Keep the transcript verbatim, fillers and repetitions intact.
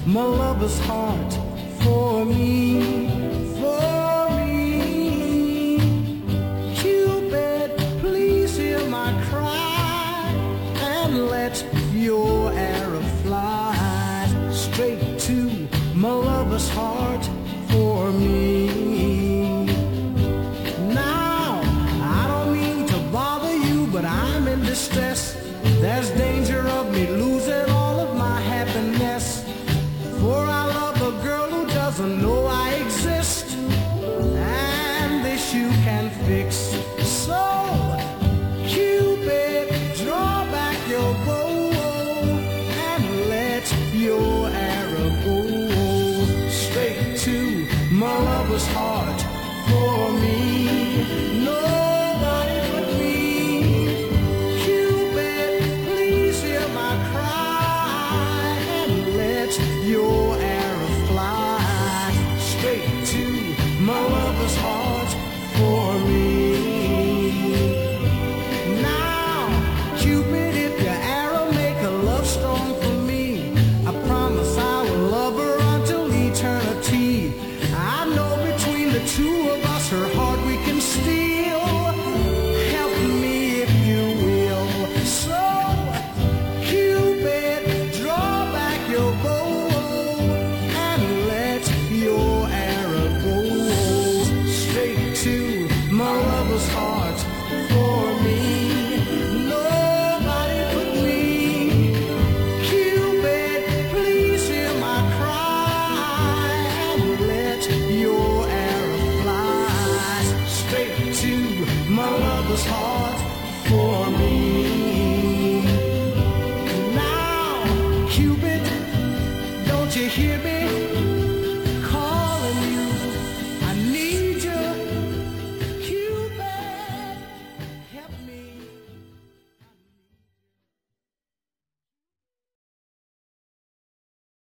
my lover's heart for me, for me. Cupid, please hear my cry and let your arrow fly straight to my lover's heart for me. Now, I don't mean to bother you, but I'm in distress. There's danger of me losing all of my happiness, for I love a girl who doesn't know I exist, and this you can fix. So, Cupid, draw back your bow and let your arrow go straight to my lover's heart for me. Nobody but me. Cupid, please hear my cry and let your arrow fly straight to my lover's heart for me. Now, Cupid, if your arrow make a love storm for me, I promise I will love her until eternity. I know between the two of us her heart we can steal. Help me if you will. So, Cupid, draw back your bow and let your arrow go straight to my lover's heart for me. Nobody but me. Cupid, please hear my cry and let your arrow fly straight to my lover's heart.